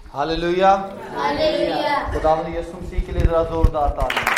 Hallelujah, hallelujah. खुदावंद यीशु मसीह के लिए जरा जोरदार तालियां।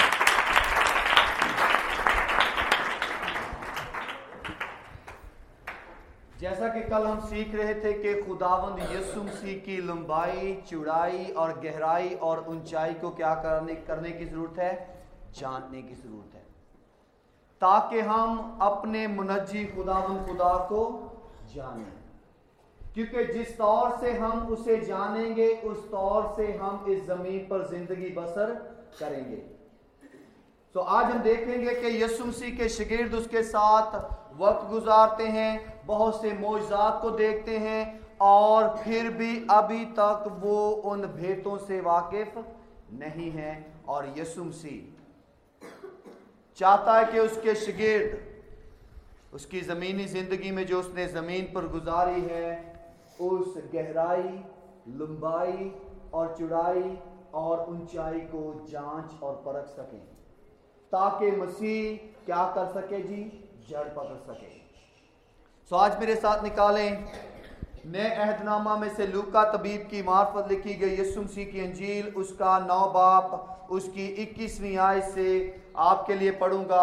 जैसा कि कल हम सीख रहे थे कि खुदावंद यीशु मसीह की लंबाई, चौड़ाई और गहराई और ऊंचाई को क्या करने की जरूरत है, जानने की जरूरत है, ताकि हम अपने मुनज्जी खुदावंद खुदा को जानें। क्योंकि जिस तौर से हम उसे जानेंगे उस तौर से हम इस जमीन पर जिंदगी बसर करेंगे। तो आज हम देखेंगे कि यीशु मसीह के शागिर्द उसके साथ वक्त गुजारते हैं, बहुत से मौजज़ात को देखते हैं और फिर भी अभी तक वो उन भेदों से वाकिफ नहीं हैं। और यीशु मसीह चाहता है कि उसके शागिर्द उसकी ज़मीनी ज़िंदगी में जो उसने ज़मीन पर गुजारी है उस गहराई, लंबाई और चौड़ाई और ऊंचाई को जांच और परख सकें, ताकि मसीह क्या कर सके जी, जड़ पकड़ सके। सो आज मेरे साथ निकालें नए अहदनामा में से लूका तबीब की मार्फत लिखी गई यीशु मसीह की अंजील, उसका 9 बाब उसकी 21वीं आयत से आपके लिए पढ़ूंगा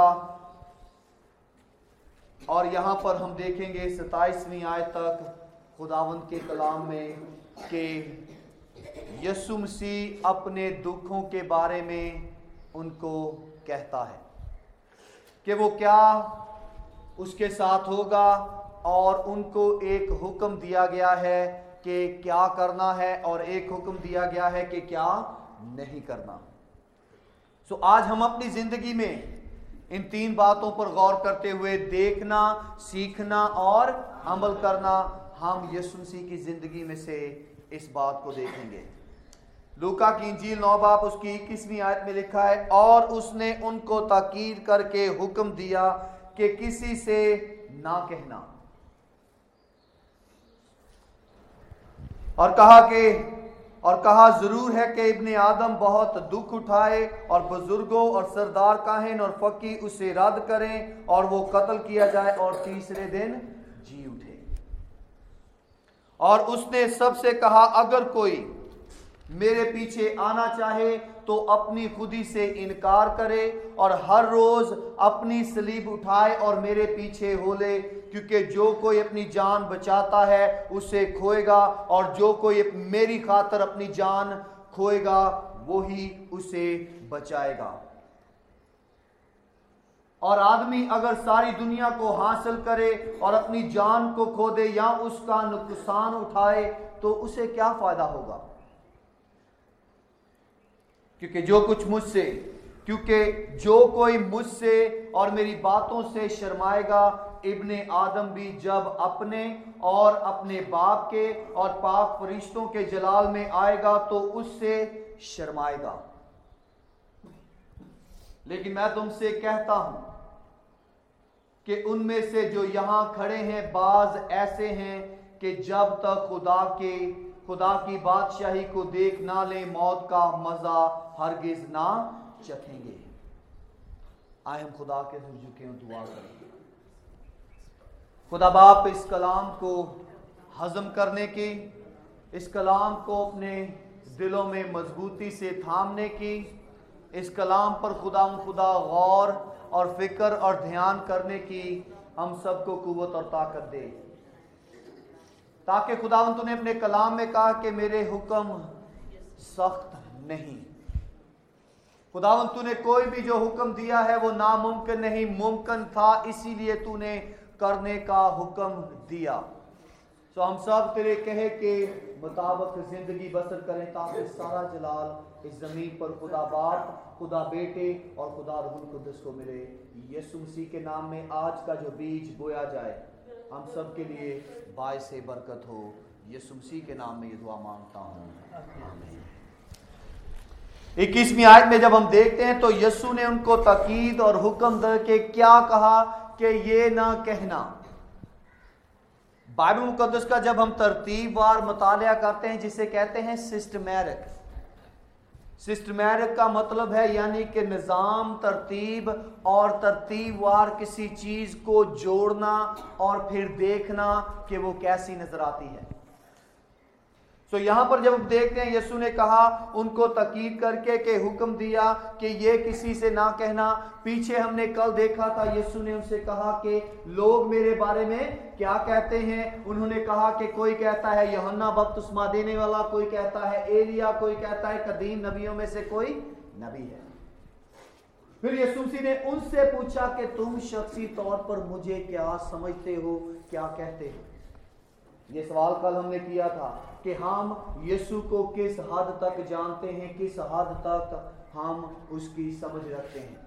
और यहाँ पर हम देखेंगे 27वीं आयत तक खुदावंद के कलाम में कि यीशु मसीह अपने दुखों के बारे में उनको कहता है कि वो क्या उसके साथ होगा, और उनको एक हुक्म दिया गया है कि क्या करना है और एक हुक्म दिया गया है कि क्या नहीं करना। सो आज हम अपनी जिंदगी में इन 3 बातों पर गौर करते हुए देखना, सीखना और अमल करना, हम यीशु मसीह की जिंदगी में से इस बात को देखेंगे। लूका की इंजील 9 बाब उसकी 21वीं आयत में लिखा है, और उसने उनको ताकीद करके हुक्म दिया कि किसी से ना कहना, और कहा जरूर है कि इब्ने आदम बहुत दुख उठाए और बुजुर्गों और सरदार काहिन और फकीह उसे रद्द करें और वो कत्ल किया जाए और तीसरे दिन जी उठे। और उसने सबसे कहा, अगर कोई मेरे पीछे आना चाहे तो अपनी खुदी से इनकार करे और हर रोज अपनी सलीब उठाए और मेरे पीछे हो ले, क्योंकि जो कोई अपनी जान बचाता है उसे खोएगा, और जो कोई मेरी खातिर अपनी जान खोएगा वही उसे बचाएगा। और आदमी अगर सारी दुनिया को हासिल करे और अपनी जान को खो दे या उसका नुकसान उठाए तो उसे क्या फायदा होगा। क्योंकि जो कोई मुझसे और मेरी बातों से शर्माएगा, इब्ने आदम भी जब अपने और अपने बाप के और पाक फरिश्तों के जलाल में आएगा तो उससे शर्माएगा। लेकिन मैं तुमसे कहता हूं कि उनमें से जो यहां खड़े हैं बाज ऐसे हैं कि जब तक खुदा की बादशाही को देख ना ले मौत का मजा हरगिज ना चखेंगे। आए हम खुदा के झुके दुआ करेंगे। खुदा बाप, इस कलाम को हजम करने की, इस कलाम को अपने दिलों में मजबूती से थामने की, इस कलाम पर खुदा गौर और फिक्र और ध्यान करने की हम सबको कुव्वत और ताकत दे, ताकि खुदावंद तूने अपने कलाम में कहा कि मेरे हुक्म सख्त नहीं। खुदावंद तूने कोई भी जो हुक्म दिया है वो नामुमकिन नहीं, मुमकिन था, इसीलिए तूने करने का हुक्म दिया। तो हम सब तेरे कहे के मुताबिक जिंदगी बसर करें, ताकि सारा जलाल इस जमीन पर खुदा बाप, खुदा बेटे और खुदा रूहुल कुद्दुस को मिले। यीशु मसीह के नाम में आज का जो बीज बोया जाए हम सब के लिए बायसे बरकत हो। यीशु मसीह के नाम में ये दुआ मांगता हूँ, आमीन। 21वीं आयत में जब हम देखते हैं तो यीशु ने उनको ताकीद और हुक्म दे के क्या कहा कि ये ना कहना। बाइबल मुकद्दस का जब हम तरतीबवार मुतालिया करते हैं, जिसे कहते हैं सिस्टमैटिक का मतलब है यानी कि निज़ाम, तरतीब और तरतीबवार किसी चीज को जोड़ना और फिर देखना कि वो कैसी नजर आती है। सो यहाँ पर जब हम देखते हैं यीशु ने कहा उनको ताकीद करके कि हुक्म दिया कि ये किसी से ना कहना। पीछे हमने कल देखा था यीशु ने उनसे कहा कि लोग मेरे बारे में क्या कहते हैं। उन्होंने कहा कि कोई कहता है यूहन्ना बपतिस्मा देने वाला, कोई कहता है एलिया, कोई कहता है कदीम नबियों में से कोई नबी है। फिर यीशु मसीह ने उनसे पूछा कि तुम शख्सी तौर पर मुझे क्या समझते हो, क्या कहते हो। ये सवाल कल हमने किया था कि हम यीशु को किस हद तक जानते हैं, किस हद तक हम उसकी समझ रखते हैं।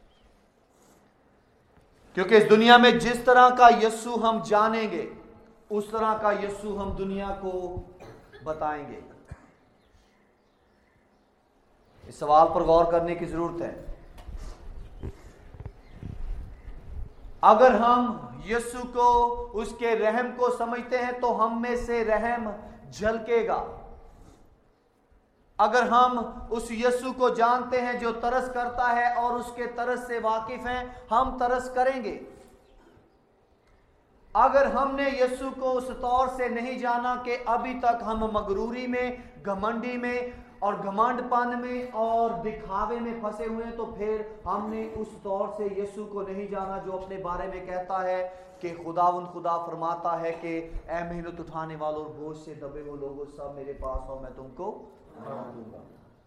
क्योंकि इस दुनिया में जिस तरह का यीशु हम जानेंगे उस तरह का यीशु हम दुनिया को बताएंगे। इस सवाल पर गौर करने की जरूरत है। अगर हम यीशु को, उसके रहम को समझते हैं तो हम में से रहम झलकेगा। अगर हम उस यीशु को जानते हैं जो तरस करता है और उसके तरस से वाकिफ हैं, हम तरस करेंगे। अगर हमने यीशु को उस तौर से नहीं जाना कि अभी तक हम मगरूरी में, घमंडी में और घमंडपन में और दिखावे में फंसे हुए हैं, तो फिर हमने उस तौर से यीशु को नहीं जाना जो अपने बारे में कहता है कि खुदा फरमाता है कि ऐ मेहनत उठाने वालों और बोझ से दबे हुए लोगों, सब मेरे पास आओ, मैं तुमको आराम दूंगा।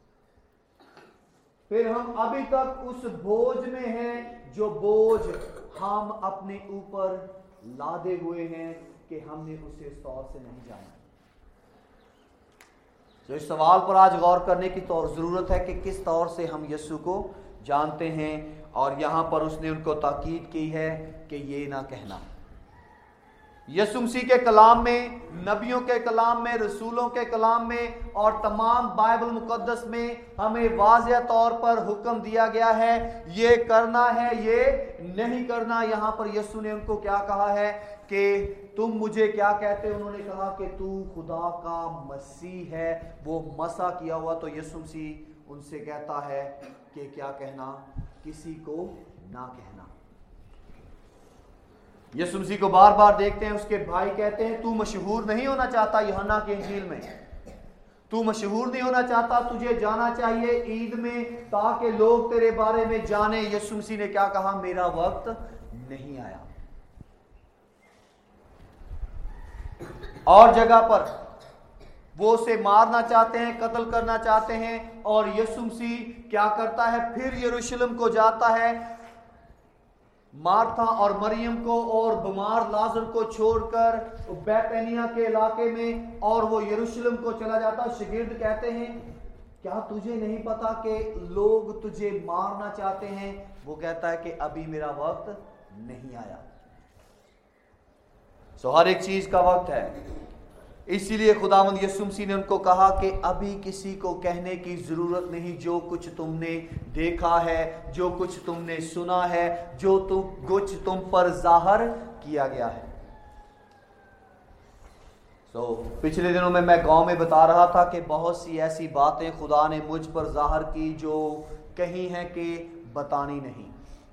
फिर हम अभी तक उस बोझ में हैं जो बोझ हम अपने ऊपर लादे हुए हैं कि हमने उसे इस तौर से नहीं जाना। तो इस सवाल पर आज गौर करने की तो जरूरत है कि किस तौर से हम यीशु को जानते हैं। और यहां पर उसने उनको ताकीद की है कि ये ना कहना। यीशु मसीह के कलाम में, नबियों के कलाम में, रसूलों के कलाम में और तमाम बाइबल मुकद्दस में हमें वाज़ेह तौर पर हुक्म दिया गया है, ये करना है, ये नहीं करना। यहां पर यीशु ने उनको क्या कहा है कि तुम मुझे क्या कहते हो। उन्होंने कहा कि तू खुदा का मसीह है, वो मसा किया हुआ। तो यीशु मसीह उनसे कहता है कि क्या कहना, किसी को ना कहना। यीशु मसीह को बार बार देखते हैं, उसके भाई कहते हैं तू मशहूर नहीं होना चाहता यूहन्ना के इंजील में, तू मशहूर नहीं होना चाहता, तुझे जाना चाहिए ईद में ताकि लोग तेरे बारे में जाने। यीशु मसीह ने क्या कहा, मेरा वक्त नहीं आया। और जगह पर वो उसे मारना चाहते हैं, कत्ल करना चाहते हैं, और यीशु मसीह क्या करता है, फिर यरूशलेम को जाता है, मार्था और मरियम को और बीमार लाजर को छोड़कर बैतनिया के इलाके में, और वो यरूशलेम को चला जाता। शागिर्द कहते हैं क्या तुझे नहीं पता कि लोग तुझे मारना चाहते हैं। वो कहता है कि अभी मेरा वक्त नहीं आया। हर एक चीज का वक्त है। इसीलिए खुदावंद यीशु मसीह ने उनको कहा कि अभी किसी को कहने की जरूरत नहीं। जो कुछ तुमने देखा है, जो कुछ तुमने सुना है, जो कुछ तुम पर जाहिर किया गया है। पिछले दिनों में मैं गांव में बता रहा था कि बहुत सी ऐसी बातें खुदा ने मुझ पर जाहिर की जो कहीं है कि बतानी नहीं।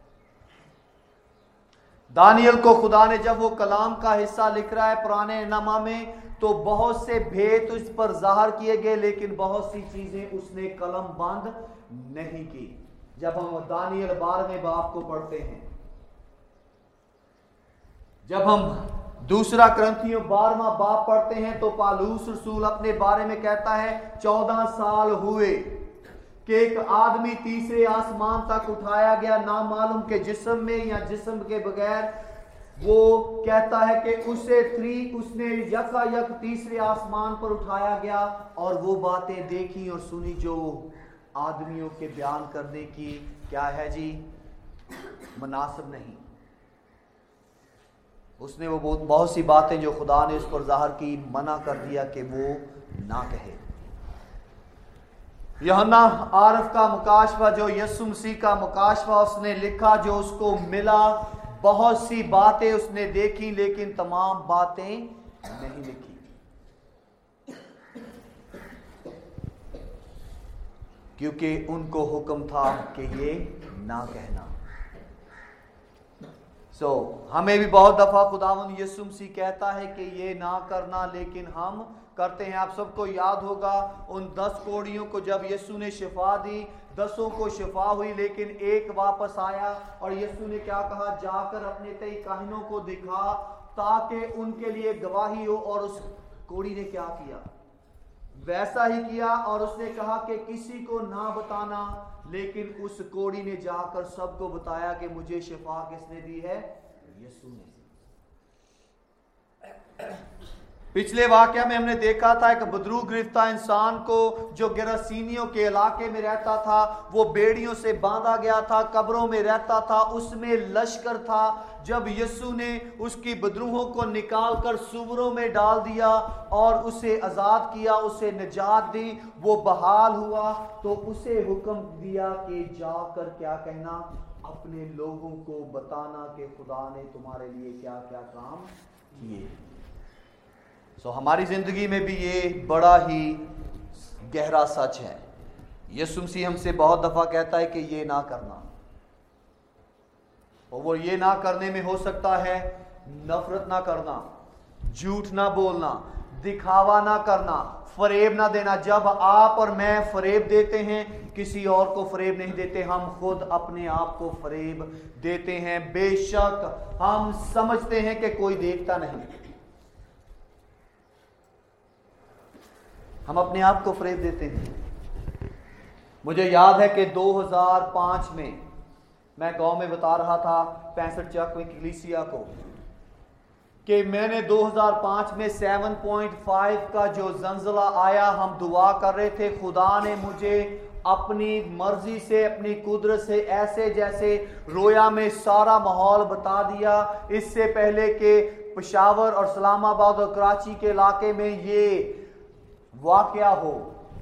दानियल को खुदा ने, जब वो कलाम का हिस्सा लिख रहा है पुराने नामा में, तो बहुत से भेद उस पर जाहिर किए गए, लेकिन बहुत सी चीजें उसने कलम बंद नहीं की। जब हम दानियल 12वें बाब को पढ़ते हैं, जब हम दूसरा क्रंथियों 12वां बाब पढ़ते हैं, तो पालूस रसूल अपने बारे में कहता है 14 साल हुए कि एक आदमी तीसरे आसमान तक उठाया गया, ना मालूम के जिस्म में या जिस्म के बगैर। वो कहता है कि उसने यकायक तीसरे आसमान पर उठाया गया, और वो बातें देखी और सुनी जो आदमियों के बयान करने की क्या है जी, मुनासिब नहीं। उसने वो बहुत सी बातें जो खुदा ने उस पर जाहिर की, मना कर दिया कि वो ना कहे। यूहन्ना आरफ का मुकाशवा, जो यीशु मसीह का मुकाशवा उसने लिखा, जो उसको मिला, बहुत सी बातें उसने देखी, लेकिन तमाम बातें नहीं लिखी। क्योंकि उनको हुक्म था कि ये ना कहना। हमें भी बहुत दफा खुदावंद यीशु मसीह कहता है कि ये ना करना, लेकिन हम کرتے ہیں. آپ سب کو یاد ہوگا ان 10 کوڑیوں کو جب یسوع نے شفا دی, 10 کو شفا ہوئی, لیکن ایک واپس آیا اور یسوع نے کیا کہا, جا کر اپنے 23 کاہنوں کو دکھا تاکہ ان کے لیے گواہی ہو. اور اس کوڑی نے کیا کیا؟ ویسا ہی کیا, اور اس نے کہا کہ کسی کو نہ بتانا. لیکن اس کوڑی نے جا کر سب کو بتایا کہ مجھے شفا کس نے دی ہے؟ یسوع نے. پچھلے واقعہ میں ہم نے دیکھا تھا ایک بدرو گرفتہ انسان کو جو گراسینیوں کے علاقے میں رہتا تھا, وہ بیڑیوں سے باندھا گیا تھا, قبروں میں رہتا تھا, اس میں لشکر تھا. جب یسوع نے اس کی بدروہوں کو نکال کر سوروں میں ڈال دیا اور اسے آزاد کیا, اسے نجات دی, وہ بحال ہوا, تو اسے حکم دیا کہ جا کر کیا کہنا, اپنے لوگوں کو بتانا کہ خدا نے تمہارے لیے کیا کیا کام کیے. ہماری زندگی میں بھی یہ بڑا ہی گہرا سچ ہے. یسوع مسیح ہم سے بہت دفعہ کہتا ہے کہ یہ نہ کرنا, اور وہ یہ نہ کرنے میں ہو سکتا ہے نفرت نہ کرنا, جھوٹ نہ بولنا, دکھاوا نہ کرنا, فریب نہ دینا. جب آپ اور میں فریب دیتے ہیں, کسی اور کو فریب نہیں دیتے, ہم خود اپنے آپ کو فریب دیتے ہیں. بے شک ہم سمجھتے ہیں کہ کوئی دیکھتا نہیں, ہم اپنے آپ کو فریب دیتے ہیں. مجھے یاد ہے کہ 2005 میں گاؤں میں بتا رہا تھا 65 چک میں کلیسیا کو, کہ میں نے 2005 میں 7.5 کا جو زلزلہ آیا, ہم دعا کر رہے تھے, خدا نے مجھے اپنی مرضی سے, اپنی قدرت سے ایسے جیسے رویا میں سارا ماحول بتا دیا. اس سے پہلے کہ پشاور اور اسلام آباد اور کراچی کے علاقے میں یہ واقعہ ہو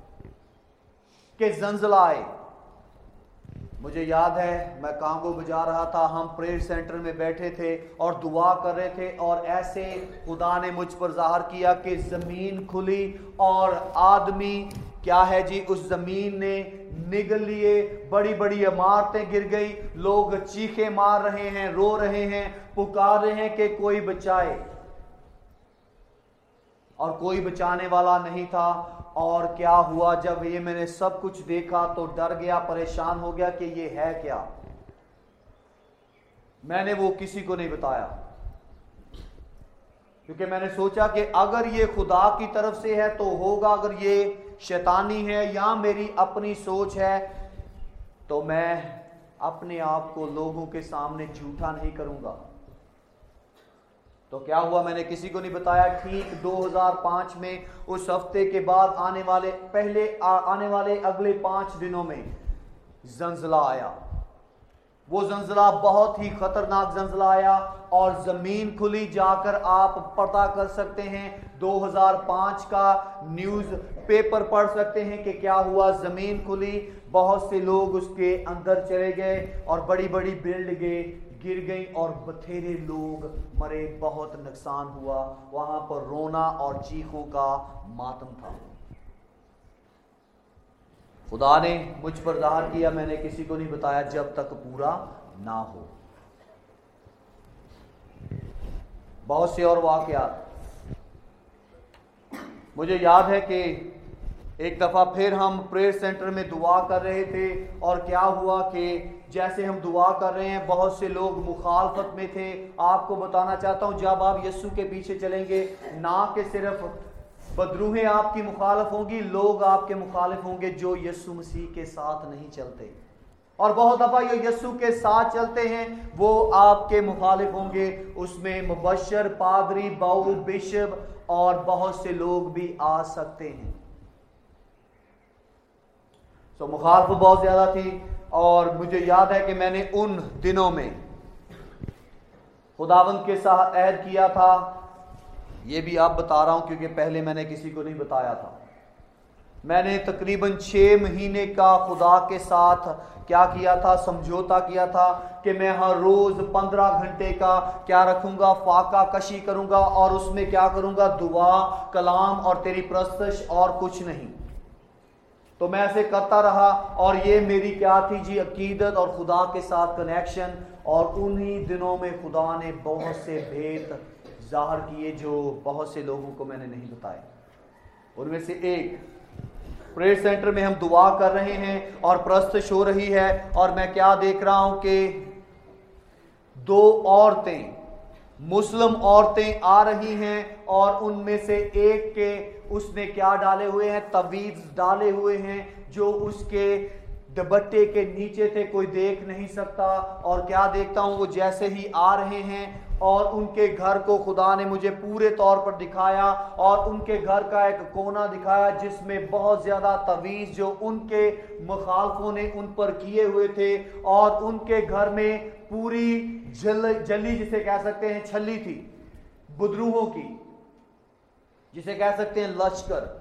کہ زلزلہ آئے. مجھے یاد ہے میں کانگو بجا رہا تھا, ہم پریئر سینٹر میں بیٹھے تھے اور دعا کر رہے تھے, اور ایسے خدا نے مجھ پر ظاہر کیا کہ زمین کھلی اور آدمی کیا ہے جی اس زمین نے نگل لیے, بڑی بڑی عمارتیں گر گئی, لوگ چیخیں مار رہے ہیں, رو رہے ہیں, پکار رہے ہیں کہ کوئی بچائے, اور کوئی بچانے والا نہیں تھا. اور کیا ہوا, جب یہ میں نے سب کچھ دیکھا تو ڈر گیا, پریشان ہو گیا کہ یہ ہے کیا. میں نے وہ کسی کو نہیں بتایا, کیونکہ میں نے سوچا کہ اگر یہ خدا کی طرف سے ہے تو ہوگا, اگر یہ شیطانی ہے یا میری اپنی سوچ ہے تو میں اپنے آپ کو لوگوں کے سامنے جھوٹا نہیں کروں گا. تو کیا ہوا, میں نے کسی کو نہیں بتایا. ٹھیک 2005 میں اس ہفتے کے بعد آنے والے اگلے 5 دنوں میں زلزلہ آیا. وہ زلزلہ بہت ہی خطرناک زلزلہ آیا اور زمین کھلی. جا کر آپ پتہ کر سکتے ہیں, 2005 کا نیوز پیپر پڑھ سکتے ہیں کہ کیا ہوا. زمین کھلی, بہت سے لوگ اس کے اندر چلے گئے اور بڑی بڑی بلڈنگیں گر گئیں اور بتھیرے لوگ مرے, بہت نقصان ہوا. وہاں پر رونا اور چیخوں کا ماتم تھا. خدا نے مجھ پر ظاہر کیا, میں نے کسی کو نہیں بتایا جب تک پورا نہ ہو. بہت سے اور واقعات. مجھے یاد ہے کہ ایک دفعہ پھر ہم پریئر سینٹر میں دعا کر رہے تھے, اور کیا ہوا کہ جیسے ہم دعا کر رہے ہیں بہت سے لوگ مخالفت میں تھے. آپ کو بتانا چاہتا ہوں, جب آپ یسوع کے پیچھے چلیں گے, نہ کہ صرف بدروہیں آپ کی مخالف ہوں گی, لوگ آپ کے مخالف ہوں گے جو یسوع مسیح کے ساتھ نہیں چلتے. اور بہت دفعہ جو یسوع کے ساتھ چلتے ہیں وہ آپ کے مخالف ہوں گے. اس میں مبشر, پادری, باؤ, بشپ اور بہت سے لوگ بھی آ سکتے ہیں. تو مخالفت بہت زیادہ تھی. اور مجھے یاد ہے کہ میں نے ان دنوں میں خداوند کے ساتھ عہد کیا تھا. یہ بھی آپ بتا رہا ہوں کیونکہ پہلے میں نے کسی کو نہیں بتایا تھا. میں نے تقریباً 6 مہینے کا خدا کے ساتھ کیا کیا تھا, سمجھوتا کیا تھا کہ میں ہر روز 15 گھنٹے کا کیا رکھوں گا, فاقہ کشی کروں گا, اور اس میں کیا کروں گا, دعا, کلام اور تیری پرستش, اور کچھ نہیں. تو میں ایسے کرتا رہا, اور یہ میری کیا تھی جی, عقیدت اور خدا کے ساتھ کنیکشن. اور انہی دنوں میں خدا نے بہت سے بھید ظاہر کیے جو بہت سے لوگوں کو میں نے نہیں بتائے. उनमें से एक, प्रेयर सेंटर में हम दुआ कर रहे हैं और प्रस्तुत हो रही है, और मैं क्या देख रहा हूं कि 2 औरतें, मुस्लिम औरतें आ रही हैं, और उनमें से एक के उसने क्या डाले हुए हैं, तवीज़ डाले हुए हैं जो उसके दुपट्टे के नीचे थे, कोई देख नहीं सकता। और क्या देखता हूं, वो जैसे ही आ रहे हैं और उनके घर को खुदा ने मुझे पूरे तौर पर दिखाया, और उनके घर का एक कोना दिखाया जिसमें बहुत ज्यादा तवीज़ जो उनके मुखालफों ने उन पर किए हुए थे, और उनके घर में पूरी जली जिसे कह सकते हैं छली थी, बुदरूहों की, जिसे कह सकते हैं लश्कर।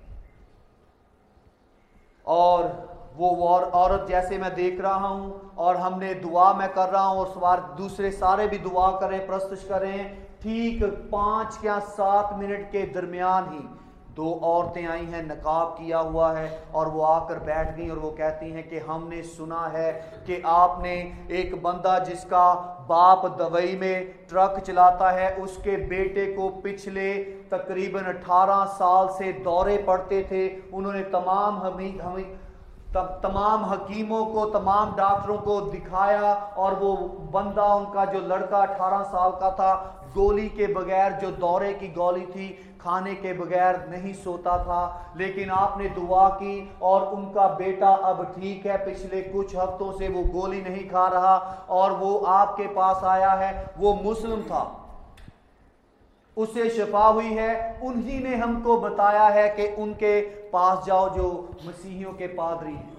और वो औरत जैसे मैं देख रहा हूं, और हमने दुआ मैं कर रहा हूं, और दूसरे सारे भी दुआ करें, प्रस्तुत करें, ठीक 5 या 7 मिनट के दरमियान ही 2 औरतें आई हैं, नकाब किया हुआ है, और वो आकर बैठ गई, और वो कहती हैं कि हमने सुना है कि आपने एक बंदा जिसका बाप दुबई में ट्रक चलाता है, उसके बेटे को पिछले तकरीबन 18 साल से दौरे पड़ते थे। उन्होंने तमाम हकीमों को, तमाम डॉक्टरों को दिखाया, और वो बंदा, उनका जो लड़का 18 साल का था, गोली के बगैर, जो दौरे की गोली थी, खाने के बगैर नहीं सोता था। लेकिन आपने दुआ की और उनका बेटा अब ठीक है, पिछले कुछ हफ्तों से वो गोली नहीं खा रहा, और वो आपके पास आया है। वो मुस्लिम था, उसे शिफा हुई है। उन्हीं ने हमको बताया है कि उनके पास जाओ जो मसीहियों के पादरी हैं।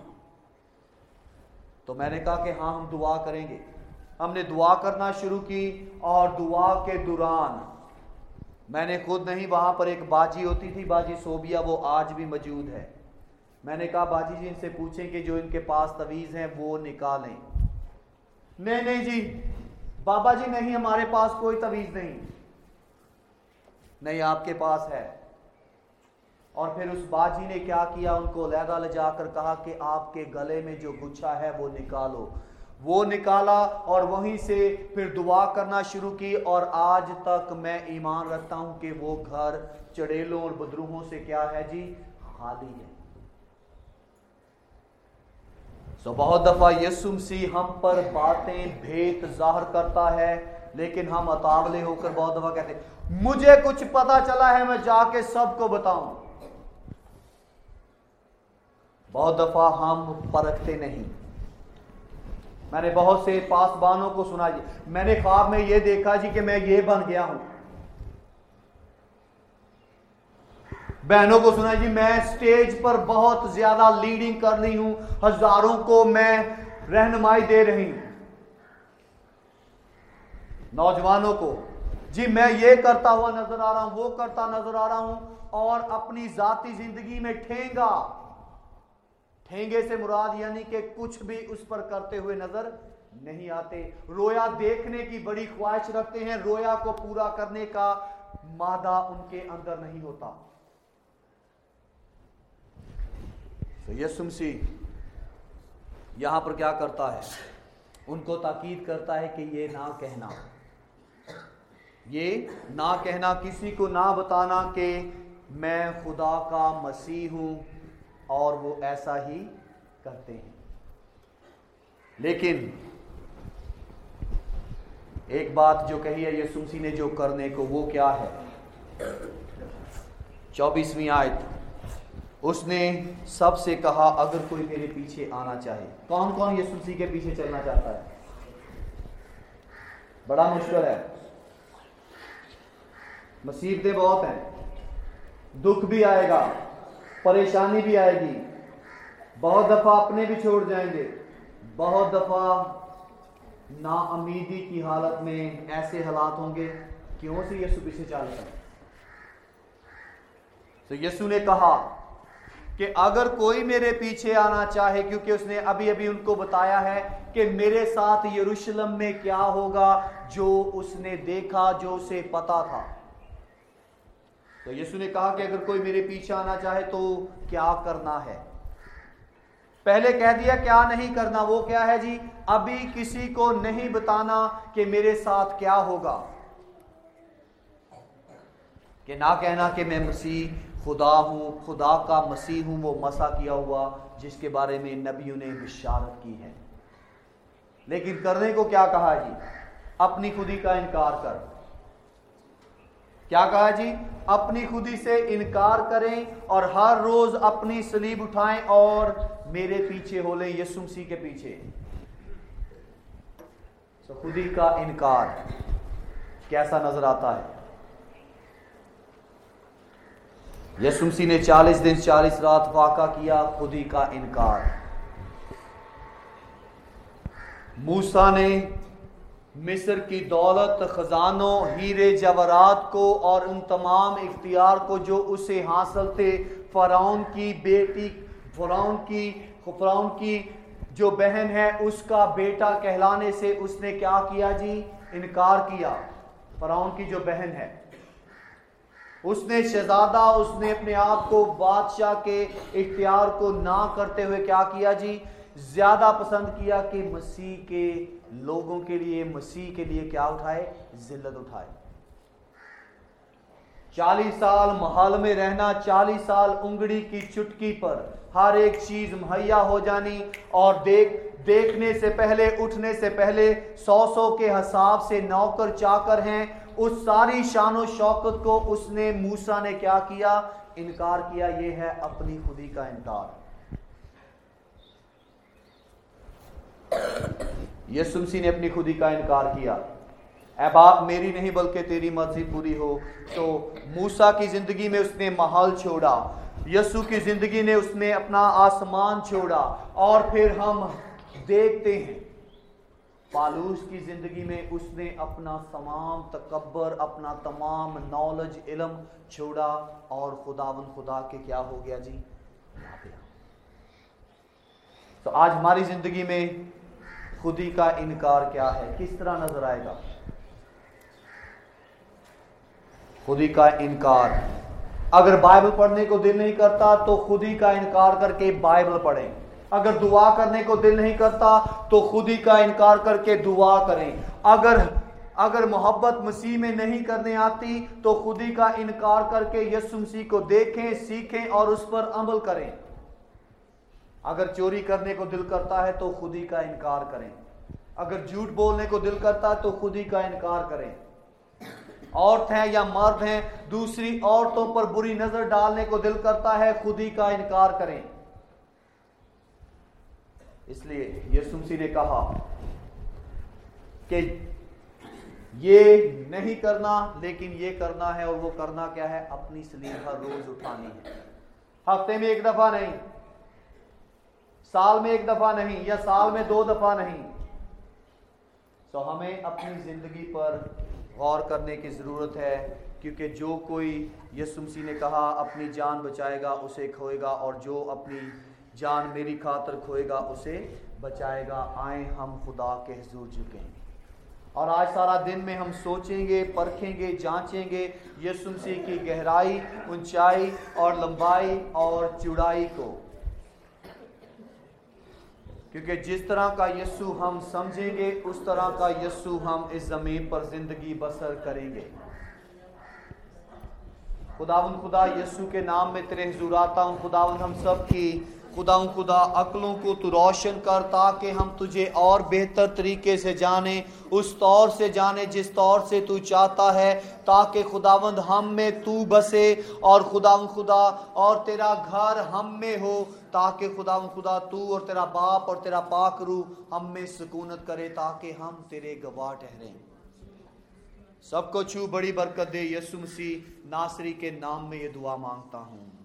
तो मैंने कहा कि हाँ, हम दुआ करेंगे। हमने दुआ करना शुरू की, और दुआ के दौरान मैंने खुद नहीं, वहां पर एक बाजी होती थी, बाजी सोबिया, वो आज भी मौजूद है। मैंने कहा बाजी जी इनसे पूछें कि जो इनके पास तवीज़ हैं वो निकालें। नहीं जी बाबा जी, नहीं, हमारे पास कोई तवीज़ नहीं, आपके पास है। और फिर उस बाजी ने क्या किया, उनको अलहदा ले जाकर कहा कि आपके गले में जो गुच्छा है वो निकालो। वो निकाला, और वहीं से फिर दुआ करना शुरू की, और आज तक मैं ईमान रखता हूं कि वो घर चड़ेलों और बदरूहों से क्या है जी, खाली है। तो बहुत दफा यीशु मसीह हम पर बातें भेद जाहिर करता है, लेकिन हम अतावले होकर बहुत दफा कहते हैं मुझे कुछ पता चला है, मैं जाके सबको बताऊं। बहुत दफा हम परखते नहीं। मैंने बहुत से पासबानों को सुना जी, मैंने ख्वाब में ये देखा जी कि मैं ये बन गया हूं। बहनों को सुना जी, मैं स्टेज पर बहुत ज्यादा लीडिंग कर रही हूं, हजारों को मैं रहनुमाई दे रही हूं। नौजवानों को जी, मैं ये करता हुआ नजर आ रहा हूं, वो करता नजर आ रहा हूं, और अपनी जाती जिंदगी में ठेंगे से मुराद यानी कि कुछ भी उस पर करते हुए नजर नहीं आते। रोया देखने की बड़ी ख्वाहिश रखते हैं, रोया को पूरा करने का मादा उनके अंदर नहीं होता। तो यीशु मसीह यहां पर क्या करता है, उनको ताकीद करता है कि ये ना कहना, किसी को ना बताना कि मैं खुदा का मसीह हूं, और वो ऐसा ही करते हैं। लेकिन एक बात जो कही है यीशु मसीह ने जो करने को, वो क्या है? 24वीं आयत, उसने सबसे कहा अगर कोई मेरे पीछे आना चाहे। कौन कौन यीशु मसीह के पीछे चलना चाहता है? बड़ा मुश्किल है, मुसीबतें बहुत हैं, दुख भी आएगा, परेशानी भी आएगी, बहुत दफा अपने भी छोड़ जाएंगे, बहुत दफा नाउमीदी की हालत में ऐसे हालात होंगे। क्यों से यीशु पीछे चलता है? तो यीशु ने कहा कि अगर कोई मेरे पीछे आना चाहे, क्योंकि उसने अभी अभी उनको बताया है कि मेरे साथ यरूशलेम में क्या होगा, जो उसने देखा, जो उसे पता था। तो यीशु ने कहा कि अगर कोई मेरे पीछे आना चाहे तो क्या करना है। पहले कह दिया क्या नहीं करना। वो क्या है जी? अभी किसी को नहीं बताना कि मेरे साथ क्या होगा, कि ना कहना कि मैं मसीह خدا ہوں، خدا کا مسیح ہوں، وہ مسح کیا ہوا جس کے بارے میں نبیوں نے بشارت کی ہے۔ لیکن کرنے کو کیا کہا جی؟ اپنی خودی کا انکار کر۔ کیا کہا جی؟ اپنی خودی سے انکار کریں اور ہر روز اپنی صلیب اٹھائیں اور میرے پیچھے ہو لیں، یسوع مسیح کے پیچھے۔ خودی کا انکار کیسا نظر آتا ہے؟ یسوع مسیح نے 40 دن 40 رات واقعہ کیا خودی کا انکار۔ موسیٰ نے مصر کی دولت، خزانوں، ہیرے جواہرات کو اور ان تمام اختیار کو جو اسے حاصل تھے، فرعون کی بیٹی، فرعون کی جو بہن ہے اس کا بیٹا کہلانے سے اس نے کیا کیا جی؟ انکار کیا۔ فرعون کی جو بہن ہے اس نے شہزادہ، اس نے اپنے آپ کو بادشاہ کے اختیار کو نہ کرتے ہوئے کیا کیا جی؟ زیادہ پسند کیا کہ مسیح کے لوگوں کے لیے، مسیح کے لیے کیا اٹھائے؟ ذلت اٹھائے۔ 40 سال محل میں رہنا، 40 سال انگڑی کی چٹکی پر ہر ایک چیز مہیا ہو جانی، اور دیکھنے سے پہلے، اٹھنے سے پہلے 100 کے حساب سے نوکر چاکر ہیں، اس ساری شان و شوکت کو اس نے، موسیٰ نے کیا کیا؟ انکار کیا۔ یہ ہے اپنی خودی کا انکار۔ یسوع مسیح نے اپنی خودی کا انکار کیا۔ اے باپ، میری نہیں بلکہ تیری مرضی پوری ہو۔ تو موسیٰ کی زندگی میں اس نے محل چھوڑا، یسوع کی زندگی نے اس نے اپنا آسمان چھوڑا، اور پھر ہم دیکھتے ہیں پالوس کی زندگی میں اس نے اپنا تمام تکبر، اپنا تمام نالج، علم چھوڑا، اور خدا کے کیا ہو گیا جی؟ تو آج ہماری زندگی میں خودی کا انکار کیا ہے؟ کس طرح نظر آئے گا خودی کا انکار؟ اگر بائبل پڑھنے کو دل نہیں کرتا تو خودی کا انکار کر کے بائبل پڑھیں۔ اگر دعا کرنے کو دل نہیں کرتا تو خودی کا انکار کر کے دعا کریں۔ اگر محبت مسیح میں نہیں کرنے آتی تو خودی کا انکار کر کے یسوع مسیح کو دیکھیں، سیکھیں اور اس پر عمل کریں۔ اگر چوری کرنے کو دل کرتا ہے تو خودی کا انکار کریں۔ اگر جھوٹ بولنے کو دل کرتا ہے تو خودی کا انکار کریں۔ عورت ہیں یا مرد ہیں، دوسری عورتوں پر بری نظر ڈالنے کو دل کرتا ہے، خودی کا انکار کریں۔ اس لیے یسوع مسیح نے کہا کہ یہ نہیں کرنا لیکن یہ کرنا ہے، اور وہ کرنا کیا ہے؟ اپنی صلیب ہر روز اٹھانی ہے۔ ہفتے میں 1 دفعہ نہیں، سال میں 1 دفعہ نہیں، یا سال میں 2 دفعہ نہیں۔ تو ہمیں اپنی زندگی پر غور کرنے کی ضرورت ہے، کیونکہ جو کوئی، یسوع مسیح نے کہا، اپنی جان بچائے گا اسے کھوئے گا، اور جو اپنی جان میری خاطر کھوئے گا اسے بچائے گا۔ آئیں ہم خدا کے حضور جھکیں، اور آج سارا دن میں ہم سوچیں گے، پرکھیں گے، جانچیں گے یسوع مسیح کی گہرائی، اونچائی اور لمبائی اور چوڑائی کو، کیونکہ جس طرح کا یسوع ہم سمجھیں گے اس طرح کا یسوع ہم اس زمین پر زندگی بسر کریں گے۔ خداوند خدا، یسوع کے نام میں تیرے حضور آتا ہوں۔ خداوند ہم سب کی خدا عقلوں کو تو روشن کر، تاکہ ہم تجھے اور بہتر طریقے سے جانیں، اس طور سے جانیں جس طور سے تو چاہتا ہے، تاکہ خداوند ہم میں تو بسے، اور خداوند خدا اور تیرا گھر ہم میں ہو، تاکہ خداوند خدا تو اور تیرا باپ اور تیرا پاک روح ہم میں سکونت کرے، تاکہ ہم تیرے گواہ ٹھہریں۔ سب کو چھو بڑی برکت دے، یسوع مسیح ناصری کے نام میں یہ دعا مانگتا ہوں۔